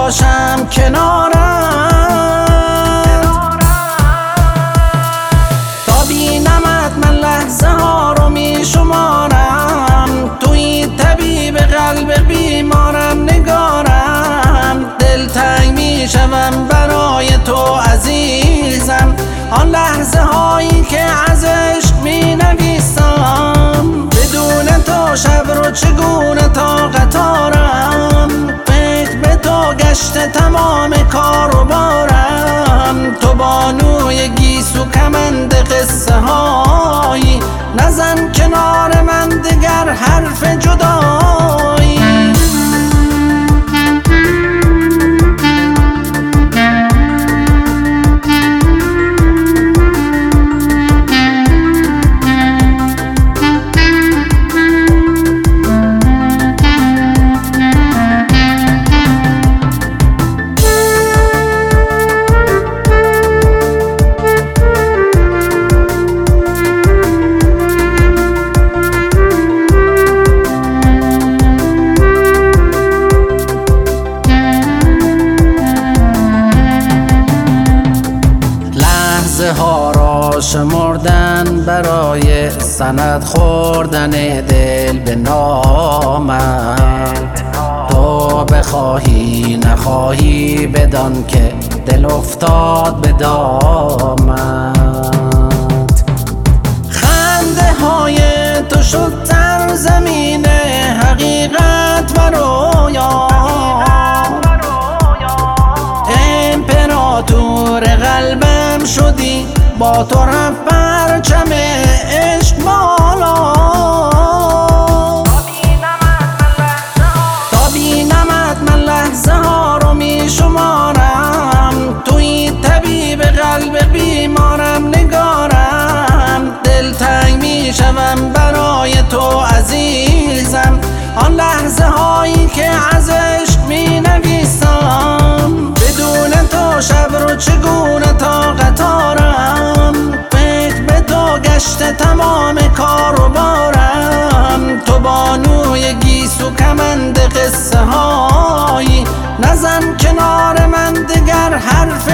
باشم کنارم، تا بینمت من لحظه ها رو می شمارم. توی طبیب قلب بیمارم نگارم، دلتنگ می شوم برای تو عزیزم. آن لحظه هایی که از عشق می نویسم، بدون تو شب رو چگونه طاقت آرم. فکر به تو گشته تمام کار و بارم، تو بانوی گیسو کمند قصه هایی، نزن کنار من دگر حرف جدایی. لحظه ها را شمردن برای سند خوردن دل به نامم. تو بخواهی نخواهی بدان که دل افتاد به دامت. خنده های تو شد در زمین حقیقت و رویا، امپراتور قلبم شدی، با تو رفت پرچم عشق بالا. تا بینمت من لحظه ها رو می شمارم، توی طبیب قلب بیمارم نگارم. دلتنگ می شوم برای تو عزیزم، آن لحظه هایی که از عشق می نویسم. بدون تو شب رو چگونه طاقت آرم. فکر به تو گشته تمام کار و بارم، تو بانوی گیسو کمند قصه هایی، نزن کنار من دگر حرف